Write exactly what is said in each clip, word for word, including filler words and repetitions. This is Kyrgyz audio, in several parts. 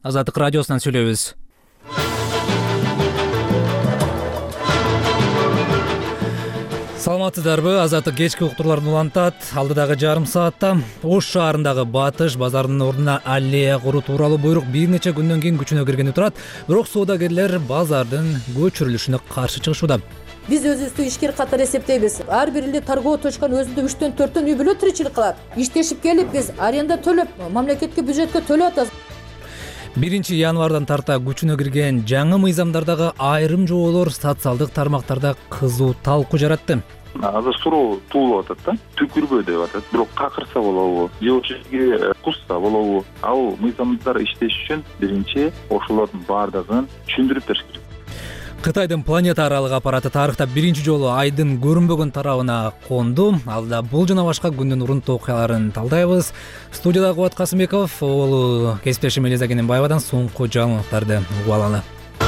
Азаттык радиосунан сүйлөйбүз. Саламатсыздарбы? Азаттык кечки уктурларын улантат. Алдыдагы жарым саатта Ош шаарындагы Батыш базарынын ордуна аллея куруу тууралуу буйрук бир нече күндөн кийин күчүнө киргени турат. Бирок соодагерлер базардын көчүрүлүшүнө каршы чыгышууда. Биз өзүбүздү ишкер катары эсептейбиз. Ар бир эле торгово точканын өзүндө үчтөн төрттөн үй бүлө тиричилик кылат. Иштешип келип биз аренда төлөп, мамлекетке бюджетке төлөп атабыз. биринчи январдан тарта күчүнө кирген жаңы мыйзамдардагы айрым жоболор социалдык тармактарда кызуу талкуу жаратты. Азыр суроо туулуп атат да, түкүрбө деп атат. Бирок какырса болобу, же ошого кусса болобу? Ал мыйзамдар иштеш үчүн биринчи ошолордун баардыгын түшүндүрүп бериш керек. Кытайдын планета аралык аппараты тарыхта биринчи жолу айдын көрүнбөгөн тарабына конду. Алда бул жана башка күндүн урунттуу окуяларын талдайбыз. Студияда Кубат Касымбеков, улуу кесиптешим Элиза Кененбаевадан соңку жаңылыктарды угуп алалы.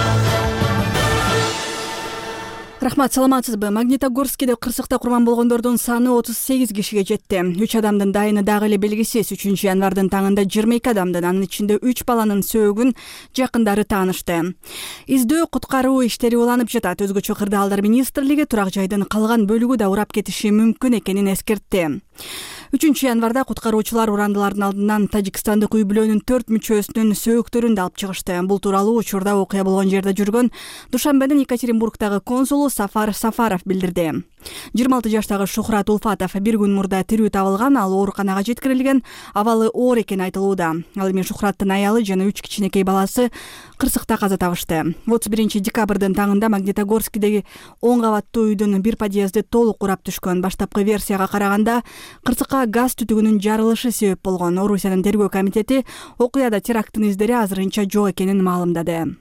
Рахмат, саламатсызбы? Магнитогорскиде кырсыкта курман болгондордун саны отуз сегиз кишиге жетти. үч адамдын дайыны дагы эле белгисиз. үчүнчү январдын таңында жыйырма эки адамдын, анын ичинде үч баланын сөөгүн жакындары таанышты. Издөө куткаруу иштери уланып жатат. Өзгөчө Кырдаалдар министрлиги турак жайдын калган бөлүгү да урап кетиши мүмкүн экенин эскертти. үчүнчү январда куткаруучулар урандылардын алдынан Тажикстандык үй бүлөнүн төрт мүчөсүнүн сөөктөрүн да алып чыгышты. Бул тууралуу учурда окуя болгон жерде жүргөн Душанбенин Екатеринбургдагы консулу Сафар Сафаров билдирди. жыйырма алты жаштагы Шухрат Улфатов бир күн мурда тирүү табылган, ал ооруканага жеткирилген, абалы оор экени айтылууда. Ал эми Шухраттын аялы жана үч кичинекей баласы кырсыкта каза табышты. отуз биринчи декабрдын таңында Магнитогорскидеги он кабаттуу үйдүн бир подъезди толук урап түшкөн. Баштапкы версияга караганда кырсыкка газ түтүгүнүн жарылышы себеп болгон. Орусиянын тергөө комитети окуяда теракттын издери азырынча жок экенин маалымдады.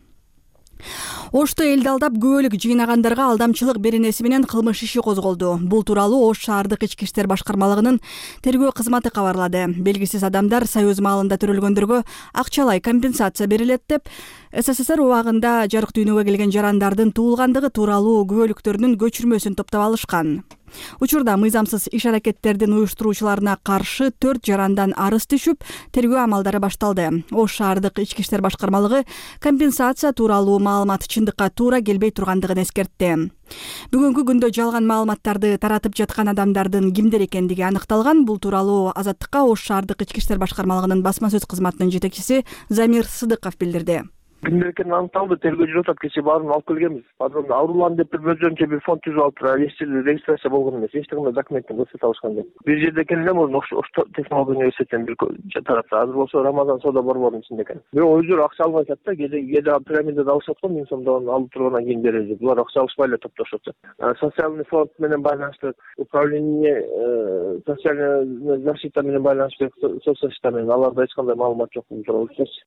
Ошто элди алдап күбөлүк жыйнагандарга алдамчылык беренеси менен кылмыш иши козголду. Бул тууралуу Ош шаардык ички иштер башкармалыгынын тергөө кызматы кабарлады. Белгисиз адамдар союз маалында төрөлгөндөргө акчалай компенсация берилет деп СССР убагында жарык дүйнөгө келген жарандардын туулгандыгы тууралуу күбөлүктөрүнүн көчүрмөсүн топтоп алышкан. Учурда мыйзамсыз иш аракеттердин уюштуруучуларына каршы төрт жарандан арыз түшүп, тергөө амалдары башталды. Ош шаардык ички иштер башкармалыгы компенсация тууралуу маалымат чындыкка туура келбей тургандыгын эскертти. Бүгүнкү күндө жалган маалыматтарды таратып жаткан адамдардын кимдер экендиги аныкталган. Бул тууралуу Азаттыкка Ош шаардык ички иштер башкармалыгынын басма сөз кызматынын жетекчиси Замир Сыдыков билдирди. Кимдер экени аныкталды, тергөө жүрүп атат. Кечээ баарын алып келгенбиз. Подробно аурулан деп бир өзүнчө бир фонд түзүп алыптыр. Эстелик регистрация болгон эмес. Эч кандай документтин көрсөтө алышкан жок. Бир жерде экен эле, мурун Ош технология университетинен бир тарапта. Азыр болсо Рамазан соода борборунун ичинде экен. Бирок өздөрү акча албай атат да, кээде кээде пирамидада алышат го, миң сомдон алып тургандан кийин беребиз. Булар акча алышпай эле топтошуп атат. Социальный фонд менен байланыштуу, управление социальный защита менен байланыштуу, соцзащита менен аларда эч кандай маалымат жок бул тууралуу.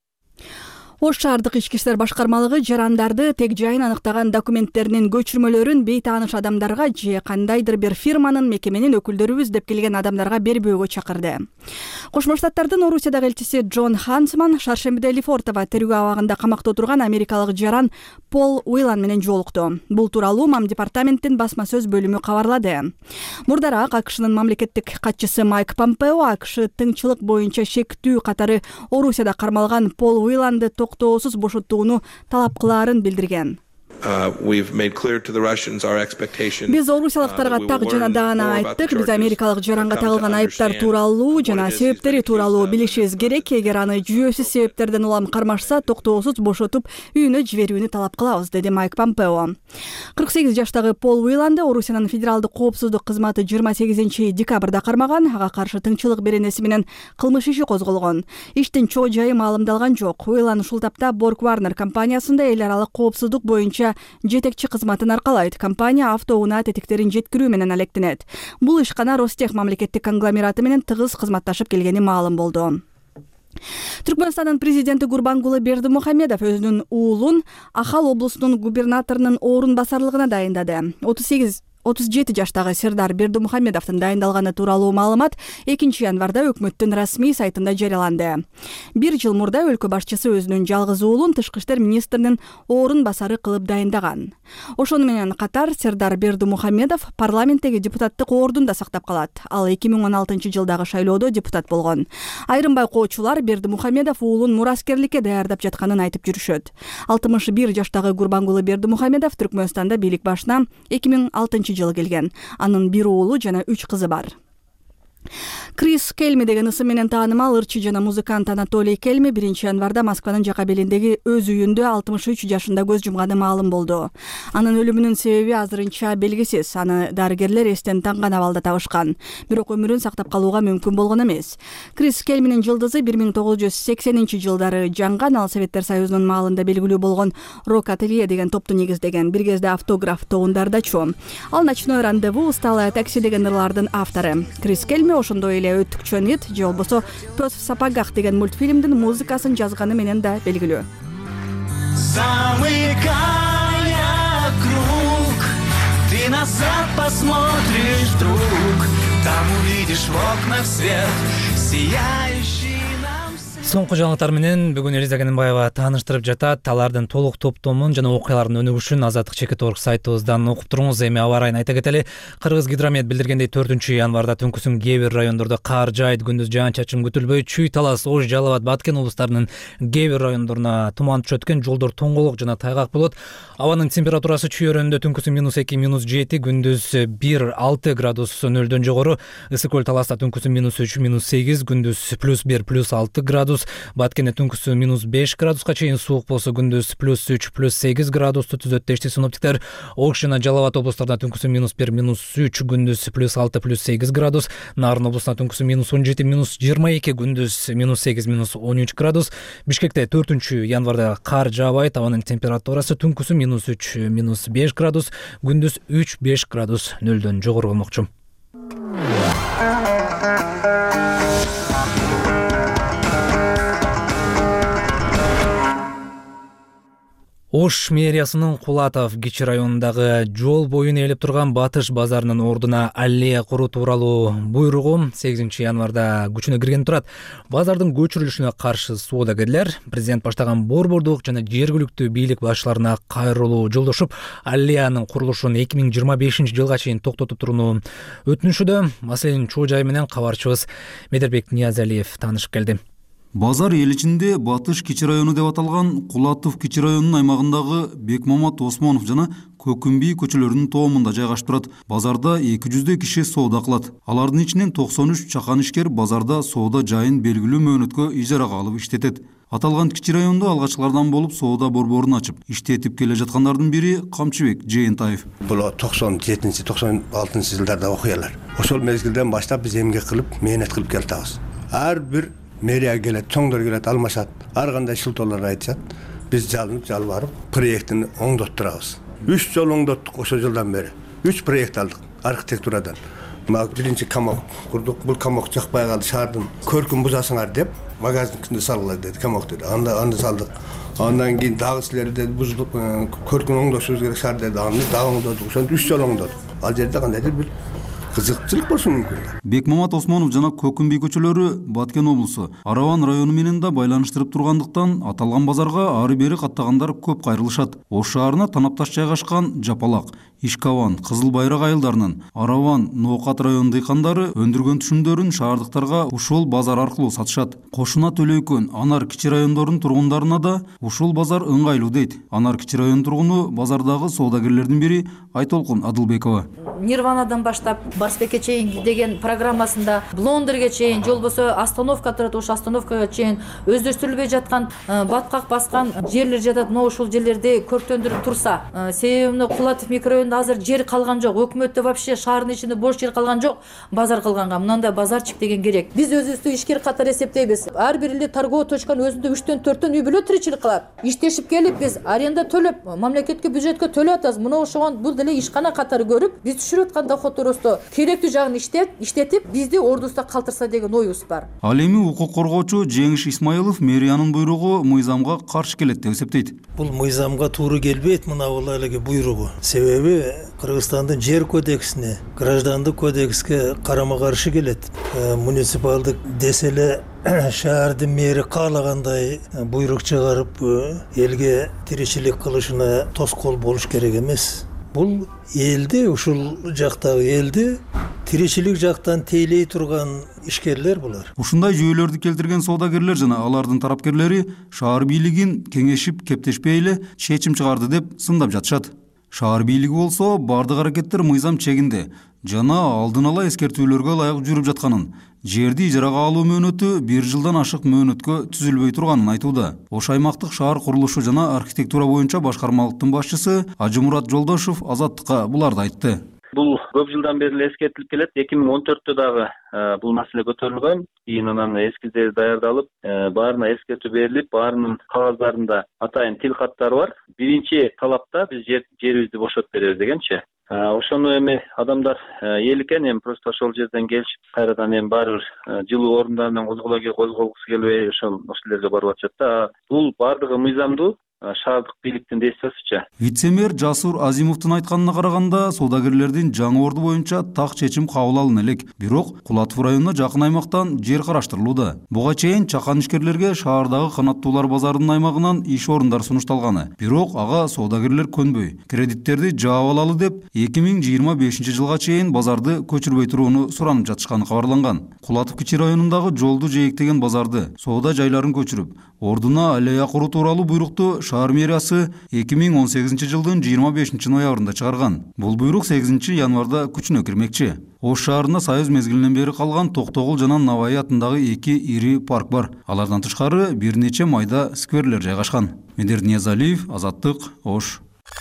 Ош шаардык ички иштер башкармалыгы жарандарды тег жайын аныктаган документтеринин көчүрмөлөрүн бейтааныш адамдарга же кандайдыр бир фирманын, мекеменин өкүлдөрүбүз деп келген адамдарга бербөөгө чакырды. Кошмо Штаттардын Орусиядагы элчиси Джон Хансман шаршембиде Лефортово тергөө абагында камакта отурган америкалык жаран Пол Уилан менен жолукту. Бул тууралуу Мам департаменттин басма сөз бөлүмү кабарлады. Мурдараак АКШнын мамлекеттик катчысы Майк Помпео АКШ тыңчылык боюнча шектүү катары Орусияда кармалган Пол Уиланды токтоосуз бошоттууну талап кылаарын билдирген. Биз орусиялыктарга так жана даана айттык. Биз америкалык жаранга тагылган айыптар тууралуу жана себептери тууралуу билишибиз керек. Эгер аны жүйөсүз себептерден улам кармашса, токтоосуз бошотуп үйүнө жиберүүнү талап кылабыз, деди Майк Помпео. кырк сегиз жаштагы Пол Уиланды Орусиянын федералдык коопсуздук кызматы жыйырма сегизинчи декабрда кармаган. Ага каршы тыңчылык беренеси менен кылмыш иши козголгон. Иштин чоо жайы маалымдалган жок. Уилан ушул тапта Борг Warner компаниясында эл аралык коопсуздук боюнча жетекчи кызматын аркалайт. Компания автоунаа тетиктерин жеткирүү менен алектенет. Бул ишкана Ростех мамлекеттик конгломераты менен тыгыз кызматташып келгени маалым болду. Түркмөнстандын президенти Гурбангулы Бердимухамедов өзүнүн уулун Ахал облусунун губернаторунун орун басарлыгына дайындады. отуз сегиз отуз жети жаштагы Сердар Бердимухамедовдун дайындалганы тууралуу маалымат экинчи январда өкмөттүн расмий сайтында жарыяланды. Бир жыл мурда өлкө башчысы өзүнүн жалгыз уулун тышкы иштер министринин орун басары кылып дайындаган. Ошону менен катар Сердар Бердимухамедов парламенттеги депутаттык ордун да сактап калат. Ал эки миң он алтынчы жылдагы шайлоодо депутат болгон. Айрым байкоочулар Бердимухамедов уулун мураскерликке даярдап жатканын айтып жүрүшөт. алтымыш бир жаштагы Гурбангулы Бердимухамедов Түркмөнстанда бийлик башына эки миң алтынчы жылы келген. Анын бир уулу жана үч кызы бар. Крис Келми деген ысым менен таанымал ырчы жана музыкант Анатолий Келми биринчи январда Москванын Жакабелиндеги өз үйүндө алтымыш үч жашында көз жумганы маалым болду. Анын өлүмүнүн себеби азырынча белгисиз. Аны дарыгерлер эстен танган абалда табышкан. Бирок өмүрүн сактап калууга мүмкүн болгон эмес. Крис Келминин жылдызы бир миң тогуз жүз сексенинчи жылдары жанган. Ал Советтер Союзунун маалында белгилүү болгон Рок Ателье деген топту негиздеген. Бир кезде автограф тоундарда чу. Ал Ночной рандеву, Усталая такси деген ырлардын автору. Крис Келми ошондой эле Өттүкчөн ит же болбосо Пес в сапогах деген мультфильмдин музыкасын жазганы менен да белгилүү. Замыкая круг, ты назад посмотришь вдруг, там увидишь в окнах свет, сияющий нам свет. Соңку жаңылыктар менен бүгүн Элиза Кененбаева тааныштырып жатат. Алардын толук топтомун жана окуялардын өнүгүшүн Азаттык чекит орг сайтыбыздан окуп туруңуз. Эми аба ырайын айта кетели. Кыргыз гидромет билдиргендей төртүнчү январда түнкүсүн кээ бир райондордо кар жаайт, күндүз жаан-чачын күтүлбөй. Чүй, Талас, Ош, Жалал Абад, Баткен облустарынын кээ бир райондоруна туман түшөт экен. Жолдор тоңголок жана тайгак болот. Абанын температурасы чүй өрөөнүндө түнкүсүн минус эки, минус жети, күндүз бир, алты градус нөлдөн жогору. Ысык көл Таласта түнкүсүн минус үч, минус сегиз, күндүз плюс бир, плюс алты градус. Баткенде түнкүсү минус беш градуска чейин суук болсо күндүз плюс үч, плюс сегиз градусту түзөт дешти синоптиктер. Ош жана Жалал Абад облустарында түнкүсү минус бир, минус үч, күндүз плюс алты, плюс сегиз градус. Нарын облусунда түнкүсү минус он жети, минус жыйырма эки, күндүз минус сегиз, минус он үч градус. Бишкекте төртүнчү январда кар жаабайт, абанын температурасы түнкүсү минус үч, минус беш градус, күндүз үч, беш градус нөлдөн жогору болмокчу. Ош мэриясынын Кулатов Кичи районундагы жол боюн ээлеп турган Батыш базарынын ордуна аллея куруу тууралуу буйругу сегизинчи январда күчүнө кирген турат. Базардын көчүрүлүшүнө каршы соодагерлер президент баштаган борбордук жана жергиликтүү бийлик башчыларына кайрылуу жолдошуп, аллеянын курулушун эки миң жыйырма бешинчи жылга чейин токтотуп турууну өтүнүшүүдө. Маселенин чоо жайы менен кабарчыбыз Медербек Ниязалиев таанышып келди. Базар эл ичинде Батыш Кичи району деп аталган Кулатов Кичи районунун аймагындагы Бекмамат Осмонов жана Көкүмбий көчөлөрүнүн тоомунда жайгашып турат. Базарда эки жүздөй киши соода кылат. Алардын ичинен токсон үч чакан ишкер базарда соода жайын белгилүү мөөнөткө ижарага алып иштетет. Аталган Кичи райондо алгачкылардан болуп соода борборун ачып иштетип келе жаткандардын бири Камчыбек Жээнтаев. Бул токсон жетинчи токсон алтынчы жылдарда окуялар. Ошол мезгилден баштап биз эмгек кылып, мээнет кылып келатабыз. Ар бир мэрия келет, чоңдор келет, алмашат. Ар кандай шылтоолор айтышат. Биз жалынып, жалбарып, проектин оңдоттурабыз. Үч жол оңдоттук ошол жылдан бери. Үч проект алдык архитектурадан. Мына биринчи камок курдук. Бул камок жакпай калды, шаардын көркүн бузасыңар деп, магазин салгыла деди, камок деди. Анда анда салдык. Андан кийин дагы силер деди, бузуп көркүн оңдошубуз керек шаар деди. Аны дагы оңдодук. Ошондо үч жол оңдодук. Ал жерде кандайдыр бир кызыкчылык болушу мүмкүн. Бекмамат Осмонов жана Көкүмбий көчөлөрү Баткен облусу Араван району менен да байланыштырып тургандыктан аталган базарга ары бери каттагандар көп кайрылышат. Ош шаарына танапташ жайгашкан Жапалак, Ишкаван, Кызыл Байрак айылдарынын Араван, Ноокат району дыйкандары өндүргөн түшүмдөрүн шаардыктарга ушул базар аркылуу сатышат. Кошуна Төлөйкөн, Анар Кичи райондорунун тургундарына да ушул базар ыңгайлуу дейт. Анар Кичи району тургуну базардагы соодагерлердин бири Айтолкун Адылбекова. Нирванадан баштап Барсбекке чейин деген программасында Блондерге чейин, жол болсо остановка турат, ошол остановкага чейин өздөштүрүлбөй жаткан, баткак баскан жерлер жатат. Но ушул жерлерди көрктөндүрүп турса, себеби Кулатов микрорайонунда азыр жер калган жок. Өкмөттө вообще шаардын ичинде бош жер калган жок. Базар кылганга мындай базарчык деген керек. Биз өзүбүздү ишкер катары эсептейбиз. Ар бир эле торговый точканын өзүндө үчтөн төрттөн үй бүлө тиричилик кылат. Иштешип келип биз аренда төлөп, мамлекетке бюджетке төлөп атабыз. Мына ошого бул деле ишкана катары көрүп, биз түшүрүп аткан доходторубузду керектүү жагын иштеп иштетип бизди ордубузда калтырса деген оюбуз бар. Ал эми укук коргоочу Жеңиш Исмаилов мэриянын буйругу мыйзамга каршы келет деп эсептейт. Бул мыйзамга туура келбейт мына бул эле буйругу. Себеби Кыргызстандын жер кодексине, граждандык кодекске карама каршы келет. Муниципалдык десе эле шаардын мэри каалагандай буйрук чыгарып элге тиричилик кылышына тоскоол болуш керек эмес. Бул элди, ушул жактагы элди тиричилик жактан тейлей турган ишкерлер булар. Ушундай жүйөлөрдү келтирген соодагерлер жана алардын тарапкерлери шаар бийлигин кеңешип кептешпей эле чечим чыгарды деп сындап жатышат. Шаар бийлиги болсо бардык аракеттер мыйзам чегинде жана алдын ала эскертүүлөргө ылайык жүрүп жатканын, жерди ижарага алуу мөөнөтү бир жылдан ашык мөөнөткө түзүлбөй турганын айтууда. Ош аймактык шаар курулушу жана архитектура боюнча башкармалыктын башчысы Ажымурат Жолдошов Азаттыкка буларды айтты. Бул көп жылдан бери эле эскертилип келет. эки миң он төрттө дагы бул маселе көтөрүлгөн. Кийин анан эскиздери даярдалып, баарына эскертүү берилип, баарынын кагаздарында атайын тил каттары бар. Биринчи талапта биз жерибизди бошотуп беребиз дегенчи. Ошону эми адамдар эл экен, эми просто ошол жерден келишип, кайрадан эми баары бир жылуу орундарынан козголгусу келбей, ошол ошолерге барып атышат да. Бул баардыгы мыйзамдуу. Шаардык бийликтин действиясыча. Вице-мэр Жасур Азимовдун айтканына караганда, соодагерлердин жаңы орду боюнча так чечим кабыл алына элек. Бирок Кулатов районуна жакын аймактан жер караштырылууда. Буга чейин чакан ишкерлерге шаардагы канаттуулар базарынын аймагынан иш орундар сунушталганы. Бирок ага соодагерлер көнбөй, кредиттерди жаап алалы деп эки миң жыйырма бешинчи жылга чейин базарды көчүрбөй турууну суранып жатышканы кабарланган. Кулатов кичи районундагы жолду жээктеген базарды, соода жайларын көчүрүп, ордуна аллея куруу тууралуу буйрукту шаар мэриясы эки миң он сегизинчи жылдын жыйырма бешинчи ноябрында чыгарган. Бул буйрук сегизинчи январда күчүнө кирмекчи. Ош шаарында Союз мезгилинен бери калган Токтогул жана Навай атындагы эки ири парк бар. Алардан тышкары бир нече майда скверлер жайгашкан. Медер Ниязалиев, Азаттык, Ош.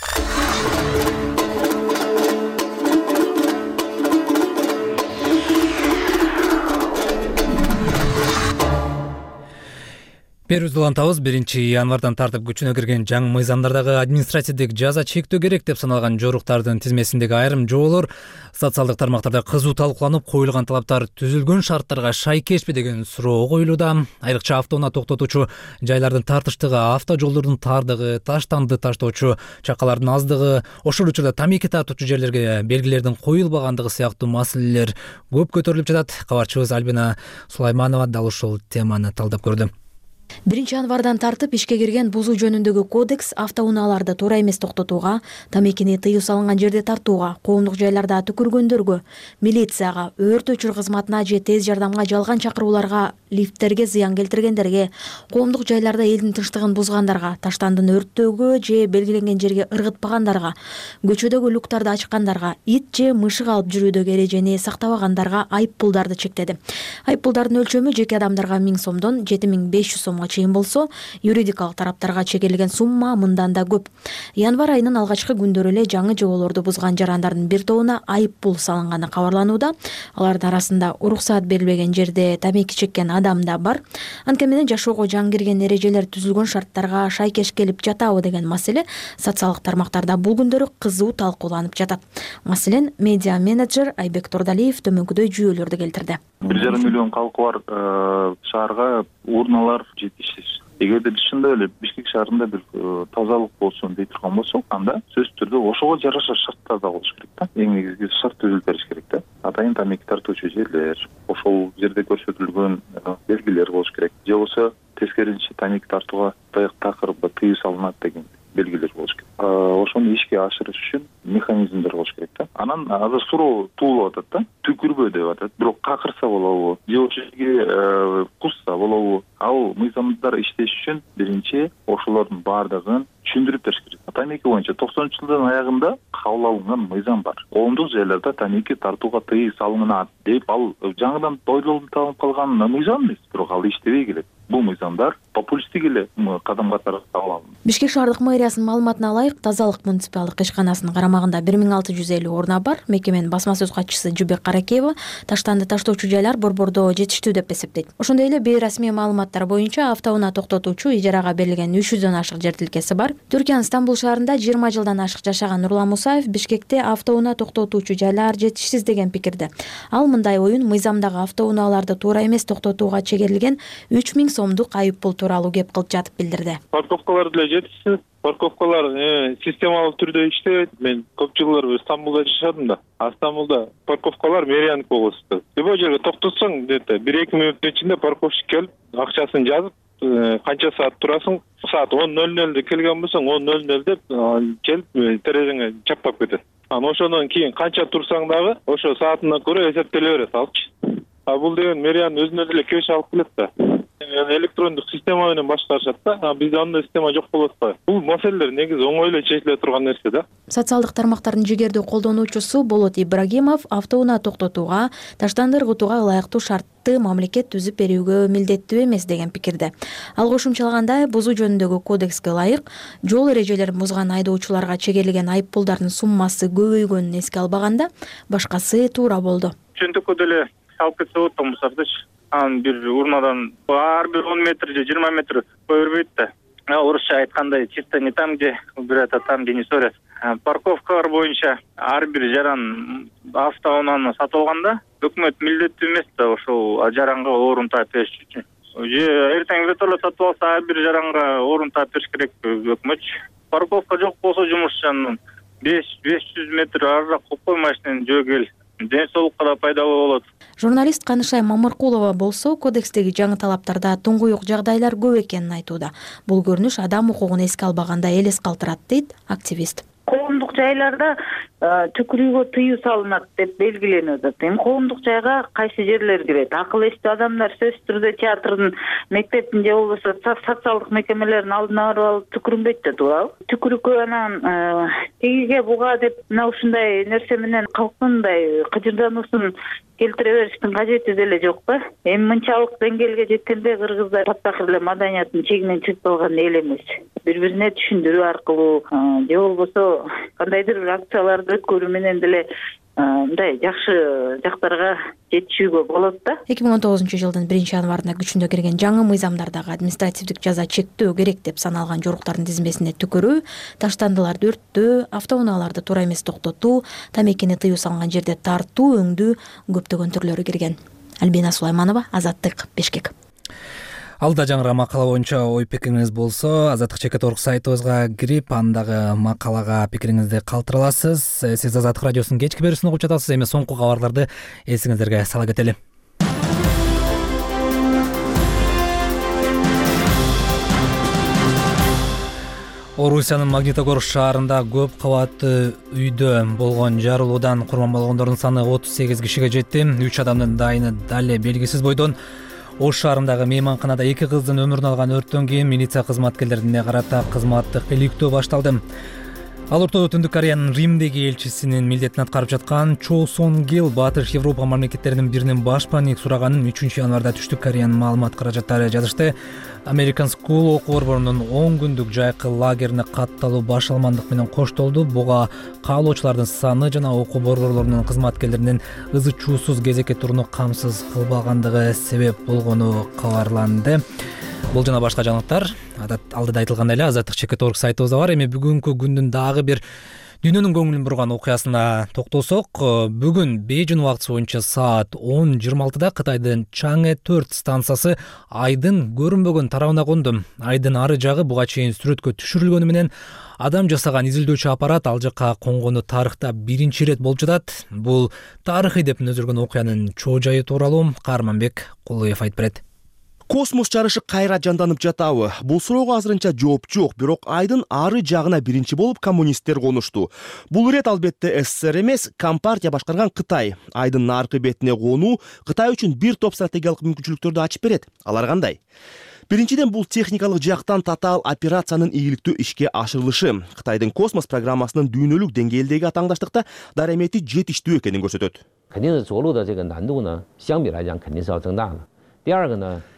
Берүүбүздү улантабыз. биринчи январдан тартып күчүнө кирген жаңы мыйзамдардагы административдик жаза чектөө керек деп саналган жоруктардын тизмесиндеги айрым жоолор социалдык тармактарда кызуу талкууланып, коюлган талаптар түзүлгөн шарттарга шайкешпи деген суроо коюлууда. Айрыкча автоунаа токтотуучу жайлардын тартыштыгы, автожолдордун тардыгы, таштанды таштоочу чакалардын аздыгы, ошол учурда тамеки тартуучу жерлерге белгилердин коюлбагандыгы сыяктуу маселелер көп көтөрүлүп жатат. Кабарчыбыз Альбина Сулайманова дал ушул теманы талдап көрдү. биринчи январдан тартып ишке кирген бузуу жөнүндөгү кодекс автоунааларды туура эмес токтотууга, тамекини тыюу салынган жерде тартууга, коомдук жайларда түкүргөндөргө, милицияга, өрт өчүрүү кызматына же тез жардамга жалган чакырууларга, лифттерге зыян келтиргендерге, коомдук жайларда элдин тынчтыгын бузгандарга, таштандын өрттөөгө же белгиленген жерге ыргытпагандарга, көчөдөгү люктарды ачкандарга, ит же мышык алып жүрүүдөгү эрежени сактабагандарга айып пулдарды чектеди. Айып пулдардын өлчөмү жеке адамдарга миң сомдон жети миң беш жүз сомго чейин болсо, юридикалык тараптарга чегерилген сумма мындан да көп. Январь айынын алгачкы күндөрү эле жаңы жоболорду бузган жарандардын бир тобуна айып пул салынганы кабарланууда. Алардын арасында уруксаат берилбеген жерде тамеки чеккен адам да бар. Анткени менен жашоого жаңы кирген эрежелер түзүлгөн шарттарга шайкеш келип жатабы деген маселе социалдык тармактарда бул күндөрү кызуу талкууланып жатат. Маселен, медиа менеджер Айбек Тордалиев төмөнкүдөй жүйөлөрдү келтирди. бир жарым миллион калкы бар шаарга урналар жетишсиз. Эгерде биз чындап эле Бишкек шаарында бир тазалык болсун дей турган болсок, анда сөзсүз түрдө ошого жараша шарттар да болуш керек да. Эң негизги шарт түзүлүп бериш керек да. Атайын тамеки тартуучу жерлер, ошол жерде көрсөтүлгөн белгилер болуш керек. Же болбосо тескерисинче тамеки тартууга такыр тыюу салынат деген белгилер болуш керек. Ошону ишке ашырыш үчүн механизмдер болуш керек да. Анан азыр суроо туулуп атат да. Түкүрбө деп атат. Бирок какырса болобу, же ошол жерге кусса болобу? Ал мыйзамдар иштеш үчүн биринчи ошолордун баардыгын түшүндүрүп бериш керек. Тамеки боюнча токсонунчу жылдын аягында кабыл алынган мыйзам бар. Коомдук жайларда тамеки тартууга тыюу салынат деп, ал жаңыдан ойлонуп табылып калган мыйзам эмес, бирок ал иштебей келет. Бул мыйзамдар популисттик эле кадам катары алам. Бишкек шаардык мэриясынын маалыматына ылайык, Тазалык муниципалдык ишканасынын карамагында бир миң алты жүз элүү орун бар. Мекеменин басма сөз катчысы Жубек Каракеева таштанды таштоочу жайлар борбордо жетиштүү деп эсептейт. Ошондой эле бейрасмий маалыматтар боюнча автоунаа токтотуучу ижарага берилген үч жүздөн ашык жер тилкеси бар. Түркиянын Стамбул шаарында жыйырма жылдан ашык жашаган Нурлан Мусаев Бишкекте автоунаа токтотуучу жайлар жетишсиз деген пикирде. Ал мындай оюн мыйзамдагы автоунааларды туура эмес токтотууга чегерилген үч миң сомдук айып пул тууралуу кеп кылып жатып билдирди. Парковкалар деле жетишсиз. Парковкалар системалуу түрдө иштебейт. Мен көп жылдар Стамбулда жашадым да. А Стамбулда парковкалар мэрияныкы болушту. Любой жерге токтотсоң, где-то бир эки мүнөттүн ичинде парковщик келип, акчасын жазып, канча саат турасың, саат он ноль нольде келген болсоң, он ноль ноль деп келип терезеңе чапкап кетет. Анан ошондон кийин канча турсаң дагы, ошо саатына көрө эсептеле берет алчы. А бул деген мэриянын өзүнө деле кеш алып келет да. Электрондук система менен башкарышат да, а бизде андай система жок болот го. Бул маселелер негизи оңой эле чечиле турган нерсе да. Социалдык тармактардын жигердүү колдонуучусу Болот Ибрагимов автоунаа токтотууга, таштанды ыргытууга ылайыктуу шартты мамлекет түзүп берүүгө милдеттүү эмес деген пикирде. Ал кошумчалагандай, бузуу жөнүндөгү кодекске ылайык, жол эрежелерин бузган айдоочуларга чегерилген айып пулдардын суммасы көбөйгөнүн эске албаганда, башкасы туура болду. Чөнтөккө деле алып кетсе болот мусардычы. Анын бир урнадан ар бир он метр же жыйырма метр кое бербейт да. Орусча айткандай, чисто не там, где убирают, а там, где не ссорят. Парковкалар боюнча ар бир жаран автоунааны сатып алганда өкмөт милдеттүү эмес да ошол жаранга орун таап бериш үчүн. Же эртең вертолет сатып алса, ар бир жаранга орун таап бериш керек өкмөт. Парковка жок болсо жумушчанын беш жүз метр арыраак коюп кой машинени жөгөл. Ден соолукка да пайдалуу болот. Журналист Канышай Мамыркулова болсо, кодекстеги жаңы талаптарда туңгуюк жагдайлар көп экенин айтууда. Бул көрүнүш адам укугун эске албаганда элес калтырат дейт активист. Коомдук жайларда түкүрүүгө тыюу салынат деп белгиленип атат. Эми коомдук жайга кайсы жерлер кирет? Акыл эстүү адамдар сөзсүз түрдө театрдын, мектептин же болбосо социалдык мекемелердин алдына барып алып түкүрүнбөйт да, туурабы? Түкүрүккө анан тегиге буга деп мына ушундай нерсе менен калктын мындай кыжырдануусун келтире бериштин кажети деле жок да. Эми мынчалык деңгээлге жеткенде кыргыздар таптакыр эле маданиятын чегинен чыгып калган эл эмес. Бири-бирине түшүндүрүү аркылуу же болбосо кандайдыр бир акцияларды өткөрүү менен деле мындай жакшы жактарга жетишүүгө болот да. эки миң он тогузунчу жылдын биринчи январында күчүнө кирген жаңы мыйзамдардагы административдик жаза чектөө керек деп саналган жоруктардын тизмесине түкүрүү, таштандыларды өрттөө, автоунааларды туура эмес токтотуу, тамекини тыюу салынган жерде тартуу, өңдүү көптөгөн түрлөрү кирген. Альбина Сулайманова, Азаттык, Бишкек. Алда жаңыра макала боюнча ой пикириңиз болсо, Азаттык чекит орг сайтыбызга кирип, андагы макалага пикириңизди калтыра аласыз. Сиз Азаттык радиосунун кечки берүүсүн угуп жатасыз. Эми соңку кабарларды эсиңиздерге сала кетели. Орусиянын Магнитогорск шаарында көп кабаттуу үйдө болгон жарылуудан курман болгондордун саны отуз сегиз кишиге жетти. үч адамдын дайыны дале белгисиз бойдон. Ош шаарындагы мейманканада эки кыздын өмүрүн алган өрттөн кийин милиция кызматкерлерине карата кызматтык иликтөө башталды. Ал ортодо Түндүк Кореянын Римдеги элчисинин милдетин аткарып жаткан Чо Сон Гил Батыш Европа мамлекеттеринин биринин баш паник сураганын үчүнчү январда Түштүк Кореянын маалымат каражаттары жазышты. American School окуу борборунун он күндүк жайкы лагерине катталуу баш алмандык менен коштолду. Буга каалоочулардын саны жана окуу борборлорунун кызматкерлеринин ызы чуусуз кезекке турууну камсыз кылбагандыгы себеп болгону кабарланды. Бул жана башка жаңылыктар алдыда айтылгандай эле Азаттык чекит орг сайтыбызда бар. Эми бүгүнкү күндүн дагы бир дүйнөнүн көңүлүн бурган окуясына токтолсок, бүгүн Бейжин убактысы боюнча саат он жыйырма алтыда Кытайдын Чаңэ төрт станциясы Айдын көрүнбөгөн тарабына конду. Айдын ары жагы буга чейин сүрөткө түшүрүлгөнү менен адам жасаган изилдөөчү аппарат ал жакка конгону тарыхта биринчи ирет болуп жатат. Бул тарыхый деп өзүргөн окуянын чоо жайы тууралуу Карманбек Кулуев айтып берет. Космос жарышы кайра жанданып жатабы? Бул суроого азырынча жооп жок, бирок Айдын ары жагына биринчи болуп коммунисттер конушту. Бул ирет албетте СССР эмес, Компартия башкарган Кытай. Айдын аркы бетине конуу Кытай үчүн бир топ стратегиялык мүмкүнчүлүктөрдү ачып берет. Алар кандай? Биринчиден бул техникалык жактан татаал операциянын ийгиликтүү ишке ашырылышы. Кытайдын космос программасынын дүйнөлүк деңгээлдеги атаңдаштыкта дарамети жетиштүү экенин көрсөтөт.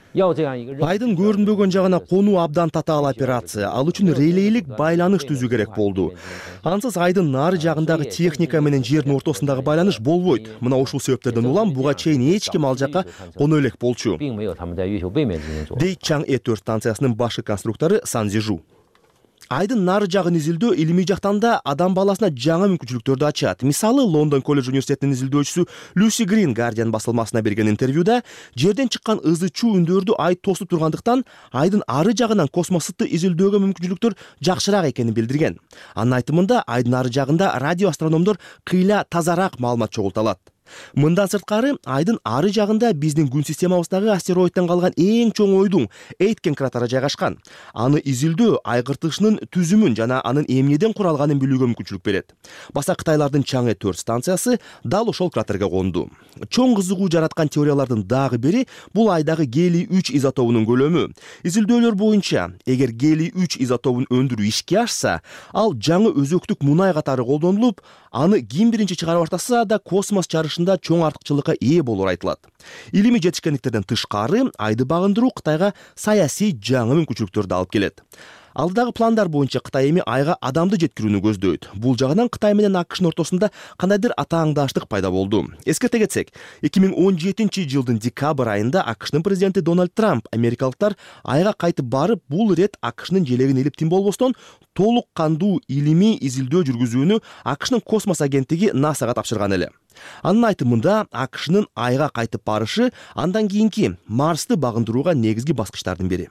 айдын көрүнбөгөн жагына конуу абдан татаал операция. Ал үчүн релейлик байланыш түзүү керек болду. Ансыз айдын нары жагындагы техника менен жердин ортосундагы байланыш болбойт. Мына ушул себептерден улам буга чейин эч ким ал жака коно элек болчу, дейт Чаң Э төрт станциясынын башкы конструктору Сан Зижу. Айдын нары жагын изилдөө илимий жактан да адам баласына жаңы мүмкүнчүлүктөрдү ачат. Мисалы, Лондон колледж университетинин изилдөөчүсү Люси Грин Guardian басылмасына берген интервьюда жерден чыккан ызы чуу үндөрдү ай тосуп тургандыктан айдын ары жагынан космосту изилдөөгө мүмкүнчүлүктөр жакшыраак экенин билдирген. Анын айтымында айдын ары жагында радиоастрономдор кыйла тазараак маалымат чогулта алат. Мындан сырткары, айдын ары жагында биздин күн системабыздагы астероидден калган эң чоң ойдуң Эйткен кратары жайгашкан. Аны изилдөө айгыртышынын түзүмүн жана анын эмнеден куралганын билүүгө мүмкүнчүлүк берет. Баса Кытайлардын Чаң Э төрт станциясы дал ошол кратерге конду. Чоң кызыгуу жараткан теориялардын дагы бири бул айдагы гелий үч изотопунун көлөмү. Изилдөөлөр боюнча, эгер гелий үч изотопун өндүрүү ишке ашса, ал жаңы өзөктүк мунай катары колдонулуп, аны ким биринчи чыгарып баштаса да космос чарышында чоң артыкчылыкка ээ болор айтылат. Илимий жетишкендиктерден тышкары, айды багындыруу Кытайга саясий жаңы мүмкүнчүлүктөрдү алып келет. Алдагы пландар боюнча Кытай эми айга адамды жеткирүүнү көздөйт. Бул жагынан Кытай менен АКШнын ортосунда кандайдыр атааңдаштык пайда болду. Эскерте кетсек, эки миң он жетинчи жылдын декабрь айында АКШнын президенти Дональд Трамп америкалыктар айга кайтып барып, бул ирет АКШнын желегин илип тим болбостон толук кандуу илимий изилдөө жүргүзүүнү АКШнын космос агенттиги НАСАга тапшырган эле. Анын айтымында АКШнын айга кайтып барышы андан кийинки Марсты багындырууга негизги баскычтардын бири.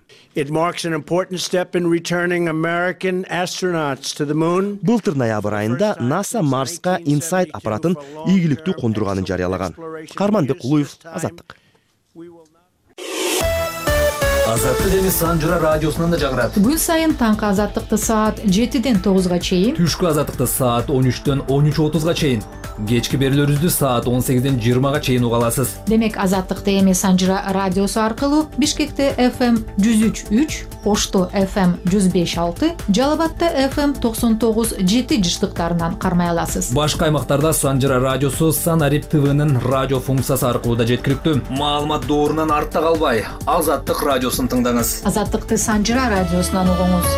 Былтыр ноябрь айында НАСА Марска Инсайт аппаратын ийгиликтүү кондурганын жарыялаган. Карманбек Кулуев, Азаттык. Азаттык эми Санжыра радиосунан да жагырат. Күн сайын таңкы Азаттыкты саат жетиден тогузга чейин, түшкү Азаттыкты саат он үчтөн он үч отузга чейин, кечки берүүлөрүбүздү саат он сегизден жыйырмага чейин уга аласыз. Демек Азаттыкты эми Санжыра радиосу аркылуу Бишкекте эф эм жүз үч үч, Ошто эф эм жүз беш алты, Жалал Абадта эф эм токсон тогуз жети жыштыктарынан кармай аласыз. Башка аймактарда Санжыра радиосу Санарип ТВнын радио функциясы аркылуу да жеткиликтүү. Маалымат доорунан артта калбай, Азаттык радиосун тыңдаңыз. Азаттыкты Санжыра радиосунан угуңуз.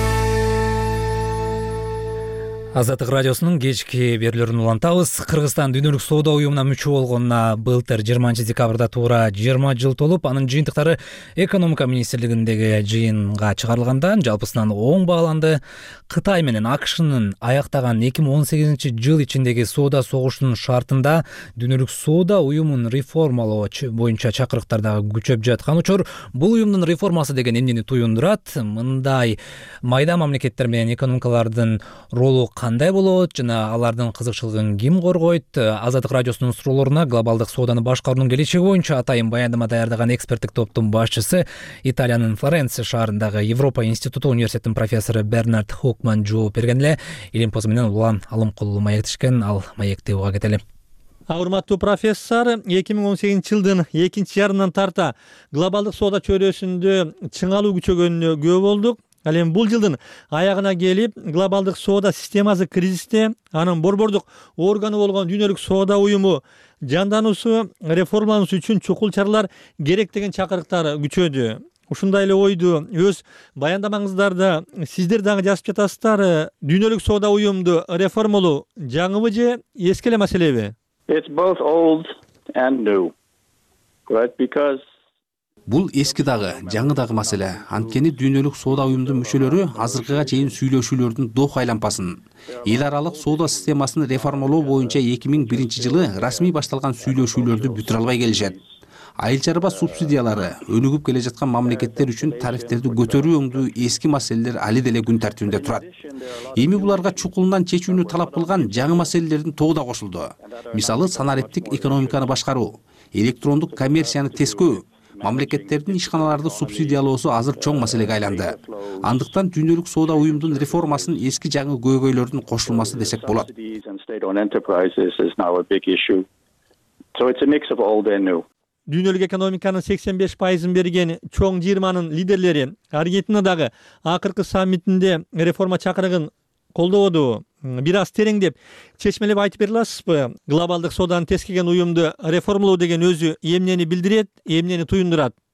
Азаттык радиосунун кечки берүүлөрүн улантабыз. Кыргызстан Дүйнөлүк соода уюмуна мүчө болгонуна былтыр жыйырманчы декабрда туура жыйырма жыл толуп, анын жыйынтыктары экономика министрлигиндеги жыйынга чыгарылганда жалпысынан оң бааланды. Кытай менен АКШнын аяктаган эки миң он сегизинчи жыл ичиндеги соода согушунун шартында Дүйнөлүк соода уюмун реформалоо боюнча чакырыктар дагы күчөп жаткан учур. Бул уюмдун реформасы деген эмнени туюндурат? Мындай майда мамлекеттер менен экономикалардын ролу кандай болот жана алардын кызыкчылыгын ким коргойт? Азаттык радиосунун суроолоруна глобалдык сооданы башкаруунун келечеги боюнча атайын баяндама даярдаган эксперттик топтун башчысы, Италиянын Флоренция шаарындагы Европа институту университетинин профессору Бернард Хокман жооп берген эле. Илимпоз менен улам алымкулуу маектишкен, ал маекти уга кетели. Урматтуу профессор, эки миң он сегизинчи жылдын экинчи ярынан тарта глобалдык соода чөйрөсүндө чыңалуу күчөгөнүнө күбө болдук. Ал эми бул жылдын аягына келип, глобалдык соода системасы кризисте, анын борбордук органы болгон Дүйнөлүк соода уюму жандануусу, реформалануусу үчүн чукул чаралар керек деген чакырыктар күчөдү. Ушундай эле ойду өз баяндамаңыздарда сиздер дагы жазып жатасыздар. Дүйнөлүк соода уюмду реформалоо жаңыбы же эски эле маселеби? It's both old and new. Right? Because Бул эски дагы, жаңы дагы маселе. Анткени Дүйнөлүк соода уюмунун мүчөлөрү азыркыга чейин сүйлөшүүлөрдүн Доха айланпасын, эл аралык соода системасын реформалоо боюнча эки миң биринчи жылы расмий башталган сүйлөшүүлөрдү бүтүрө албай келишет. Айыл чарба субсидиялары, өнүгүп келе жаткан мамлекеттер үчүн тарифтерди көтөрүү өңдүү эски маселелер али деле күн тартибинде турат. Эми буларга чукулунан чечүүнү талап кылган жаңы маселелердин тобу да кошулду. Мисалы, санариптик экономиканы башкаруу, электрондук коммерцияны тескөө, мамлекеттердин ишканаларды субсидиялоосу азыр чоң маселеге айланды. Андыктан Дүйнөлүк соода уюмунун реформасын эски жаңы көйгөйлөрдүн кошулмасы десек болот. Дүйнөлүк экономиканын сексен беш пайызын берген чоң жыйырманын лидерлери Аргентинадагы акыркы саммитинде реформа чакырыгын колдободу. Бир аз тереңдеп, чечмелеп айтып бере аласызбы? Глобалдык сооданы тескеген уюмду реформалоо деген өзү эмнени билдирет, эмнени туюндурат?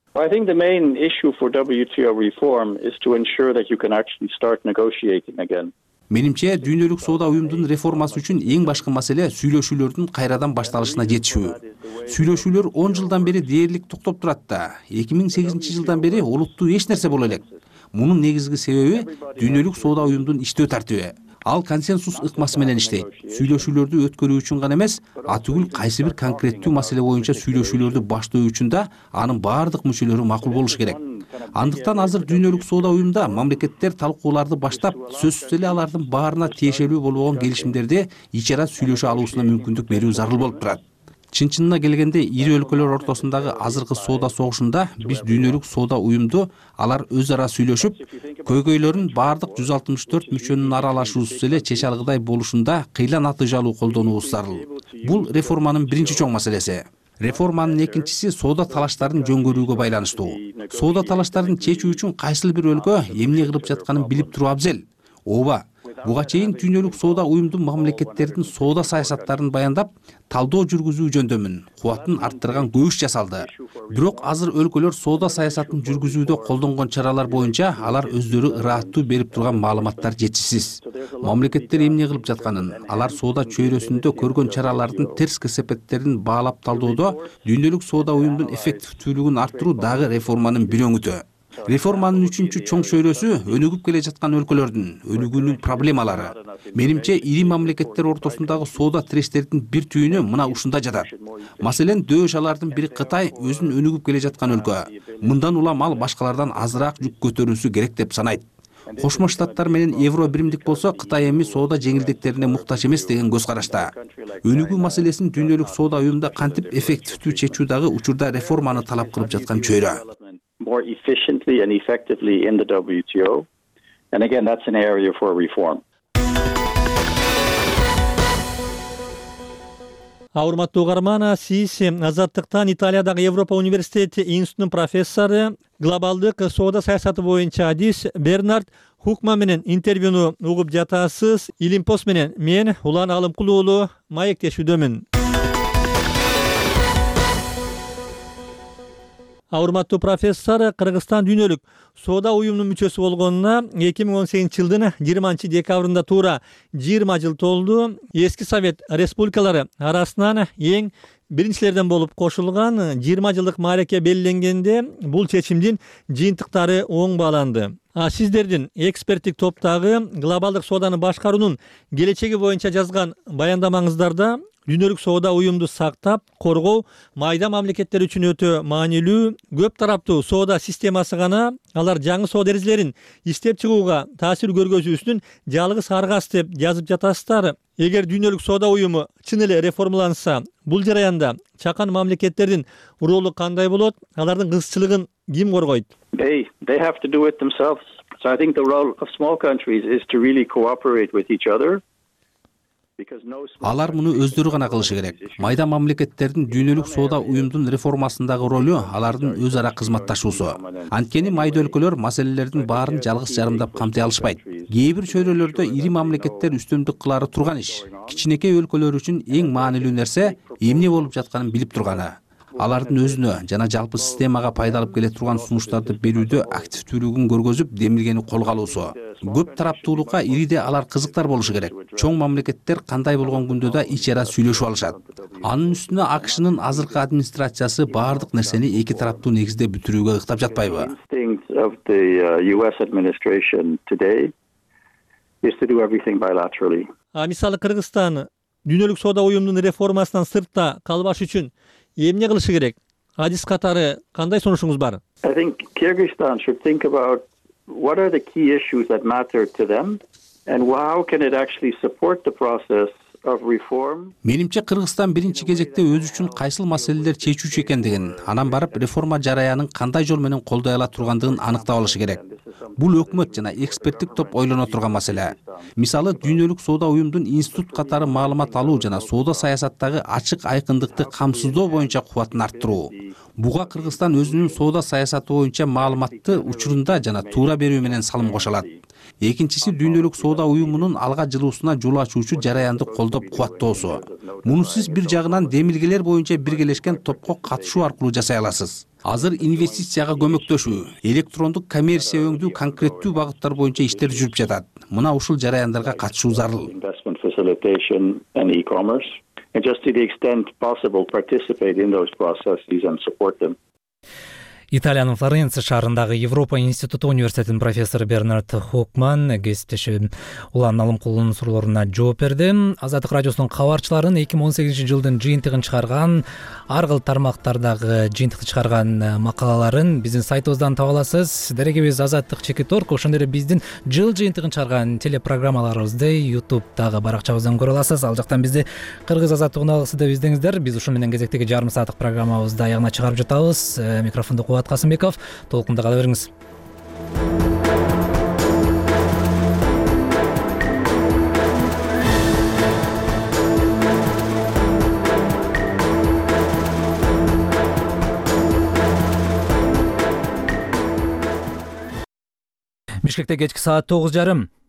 I think the main issue for W T O reform is to ensure that you can actually start negotiating again. Менимче дүйнөлүк соода уюмдун реформасы үчүн эң башкы маселе сүйлөшүүлөрдүн кайрадан башталышына жетишүү. Сүйлөшүүлөр он жылдан бери дээрлик токтоп турат да, эки миң сегизинчи жылдан бери олуттуу эч нерсе боло элек. Мунун негизги себеби дүйнөлүк соода уюмдун иштөө тартиби. Ал консенсус ыкмасы менен иштейт. Сүйлөшүүлөрдү өткөрүү үчүн гана эмес, атүгүл кайсы бир конкреттүү маселе боюнча сүйлөшүүлөрдү баштоо үчүн да анын баардык мүчөлөрү макул болушу керек. Андыктан азыр дүйнөлүк соода уюмда мамлекеттер талкууларды баштап, сөзсүз эле алардын баарына тиешелүү болгон келишимдерди ичара сүйлөшө алуусуна мүмкүндүк берүү зарыл болуп турат. Чын-чынына келгенде ири өлкөлөр ортосундагы азыркы соода согушунда биз дүйнөлүк соода уюмду алар өз ара сүйлөшүп, көйгөйлөрүн баардык жүз алтымыш төрт мүчөнүн аралашуусуз эле чече алгыдай болушунда кыйла натыйжалуу колдонуубуз зарыл. Бул реформанын биринчи чоң маселеси. Реформанын экинчиси соода талаштарын жөнгөрүүгө байланыштуу. Соода талаштарын чечүү үчүн кайсыл бир өлкө эмне кылып жатканын билип туруу абзел. Ооба, буга чейин дүйнөлүк соода уюмдун мамлекеттердин соода саясаттарын баяндап, талдоо жүргүзүү жөндөмүн, кубатын арттырган көбүш жасалды. Бирок азыр өлкөлөр соода саясатын жүргүзүүдө колдонгон чаралар боюнча алар өздөрү ырааттуу берип турган маалыматтар жетишсиз. Мамлекеттер эмне кылып жатканын, алар соода чөйрөсүндө көргөн чаралардын терс кесепеттерин баалап талдоодо дүйнөлүк соода уюмдун эффективдүүлүгүн арттыруу дагы реформанын бир өңүтү. Реформанын үчүнчү чоң чөйрөсү өнүгүп келе жаткан өлкөлөрдүн өнүгүүнүн проблемалары. Менимче ири мамлекеттер ортосундагы соода тирештердин бир түйүнү мына ушунда жатат. Маселен, дөш алардын бири Кытай өзүн өнүгүп келе жаткан өлкө. Мындан улам ал башкалардан азыраак жүк көтөрүүсү керек деп санайт. Кошмо Штаттар менен Евро биримдик болсо, Кытай эми соода жеңилдиктерине муктаж эмес деген көз карашта. Өнүгүү маселесин дүйнөлүк соода уюмда кантип эффективдүү чечүү дагы учурда реформаны талап кылып жаткан чөйрө. More efficiently and effectively in the W T O. And again, that's an area for reform. Урматтуу угарман, сиз Азаттыктан Италиядагы Европа университети институтунун профессору, глобалдык соода саясаты боюнча адис Бернард Хукман менен интервьюну угуп жатасыз. Илимпост менен мен Улан Алымкул уулу маектешүүдөмүн. Урматтуу профессор, Кыргызстан дүйнөлүк соода уюмунун мүчөсү болгонуна эки миң он сегизинчи жылдын жыйырманчы декабрында туура жыйырма жыл толду. Эски Совет республикалары арасынан эң биринчилерден болуп кошулган жыйырма жылдык маареке белгиленгенде бул чечимдин жыйынтыктары оң бааланды. А сиздердин эксперттик топтогу глобалдык сооданы башкаруунун келечеги боюнча жазган баяндамаңыздарда дүйнөлүк соода уюмду сактап, коргоо майда мамлекеттер үчүн өтө маанилүү. Көп тараптуу соода системасы гана алар жаңы соода эрежелерин иштеп чыгууга таасир көргөзүүсүнүн жалгыз аргасы деп жазып жатасыздар. Эгер дүйнөлүк соода уюму чын эле реформаланса, бул жараянда чакан мамлекеттердин ролу кандай болот? Алардын кызыкчылыгын ким коргойт? They they have to do it themselves. So I think the role of small countries is to really cooperate with each other. Алар муну өздөрү гана кылышы керек. Майда мамлекеттердин дүйнөлүк соода уюмдун реформасындагы ролу алардын өз ара кызматташуусу. Анткени майда өлкөлөр маселелердин баарын жалгыз жарымдап камтый алышпайт. Кээ бир чөйрөлөрдө ири мамлекеттер үстөмдүк кылары турган иш. Кичинекей өлкөлөр үчүн эң маанилүү нерсе эмне болуп жатканын билип турганы. Алардын өзүнө жана жалпы системага пайда алып келе турган сунуштарды берүүдө активдүүлүгүн көргөзүп, демилгени колго алуусу. Көп тараптуулукка ириде алар кызыктар болушу керек. Чоң мамлекеттер кандай болгон күндө да ич ара сүйлөшүп алышат. Анын үстүнө АКШнын азыркы администрациясы баардык нерсени эки тараптуу негизде бүтүрүүгө ыктап жатпайбы? А мисалы Кыргызстан дүйнөлүк соода уюмунун реформасынан сыртта калбаш үчүн эмне кылышы керек? Адис катары кандай сунушуңуз бар? I think Kyrgyzstan should think about what are the key issues that matter to them and how can it actually support the process of reform. Менимче Кыргызстан биринчи кезекте өз үчүн кайсыл маселелер чечүүчү экендигин, анан барып реформа жараянын кандай жол менен колдой ала тургандыгын аныктап алышы керек. Бул өкмөт жана эксперттик топ ойлоно турган маселе. Мисалы, дүйнөлүк соода уюмдун институт катары маалымат алуу жана соода саясаттагы ачык айкындыкты камсыздоо боюнча кубатын арттыруу. Буга Кыргызстан өзүнүн соода саясаты боюнча маалыматты учурунда жана туура берүү менен салым кошо алат. Экинчиси, дүйнөлүк соода уюмунун алга жылуусуна жол ачуучу жараянды колдоп кубаттоосу. Муну сиз бир жагынан демилгелер боюнча биргелешкен топко катышуу аркылуу жасай аласыз. Азыр инвестицияга көмөктөшүү, электрондук коммерция өңдүү конкреттүү багыттар боюнча иштер жүрүп жатат. Мына ушул жараяндарга катышуу зарыл. And just to the extent possible, participate in those processes and support them. Италиянын Флоренция шаарындагы Европа институту университетинин профессору Бернард Хокман кесиптеши Улан Алымкулунун суроолоруна жооп берди. Азаттык радиосунун кабарчыларын эки миң он сегизинчи жылдын жыйынтыгын чыгарган, ар кыл тармактардагы жыйынтыкты чыгарган макалаларын биздин сайтыбыздан таба аласыз. Дарегибиз Азаттык чекит орг, ошондой эле биздин жыл жыйынтыгын чыгарган телепрограммаларыбызды ютубтагы баракчабыздан көрө аласыз. Ал жактан бизди Кыргыз азаттыгын алгысы деп издеңиздер. Биз ушун менен кезектеги жарым сааттык программабызды аягына чыгарып жатабыз. Микрофонду Касымбеков, толкунда кала бериңиз. Бишкекте кечки саат тогуз жарым.